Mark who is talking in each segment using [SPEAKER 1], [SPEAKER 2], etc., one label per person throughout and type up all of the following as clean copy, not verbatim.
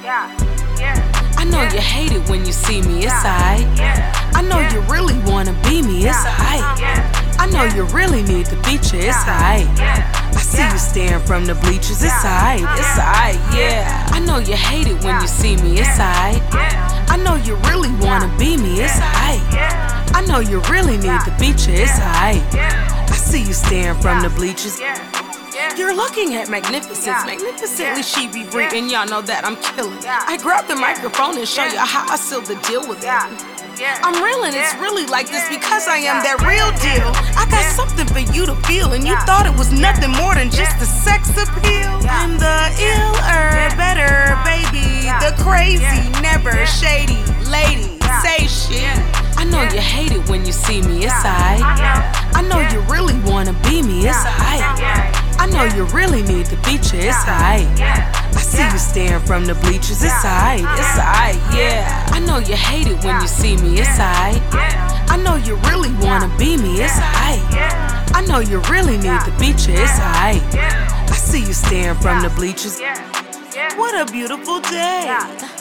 [SPEAKER 1] I know you hate it when you see me, it's alright. I know you really wanna be me, it's alright. I know you really need the feature, it's alright. I see you staring from the bleachers, it's alright, it's alright, yeah. I know you hate it when you see me, it's alright. I know you really wanna be me, it's alright. I know you really need the feature, it's alright. I see you staring from the bleachers. You're looking at Magnificence, magnificently she be breathing, y'all know that I'm killing. I grab the microphone and show you how I seal the deal with it. I'm real and it's really like this because I am that real deal. I got something for you to feel and you thought it was nothing more than just a sex appeal. I'm the iller, better baby, the crazy, never shady lady, say shit. I know you hate it when you see me, it's alright. I know you really wanna be me, it's alright. I know you really need the feature, it's alright. I see you staring from the bleachers, it's alright, yeah. I know you hate it when you see me, it's alright. I know you really wanna be me, it's alright. I know you really need the feature, it's alright. I see you staring from the bleachers. What a beautiful day.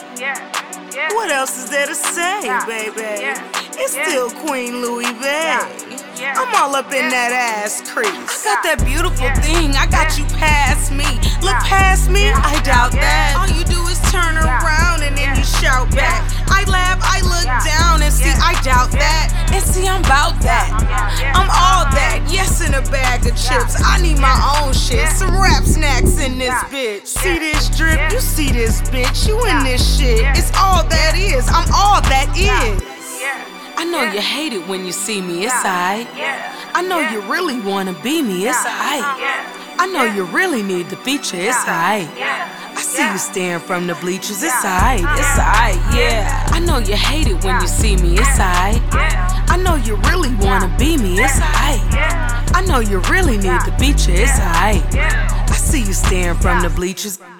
[SPEAKER 1] What else is there to say, baby? It's still Queen Louie Bay. I'm all up in that ass crease. I got that beautiful thing, I got you past me. Look past me, I doubt that. All you do is turn around and then you shout back. I laugh, I look down and see, I doubt that. And see, I'm about that. I'm all that, yes, in a bag of chips. I need my own shit, some rap snacks in this bitch. See this drip, you see this bitch, you in this shit. It's all that is, I'm all that is. I know you hate it when you see me, it's alright. I know you really wanna be me, it's alright. I know you really need the feature, it's alright. I see you staring from the bleachers, it's alright, yeah. I know you hate it when you see me, it's alright. I know you really wanna be me, it's alright. I know you really need the feature, it's alright. I see you staring from the bleachers.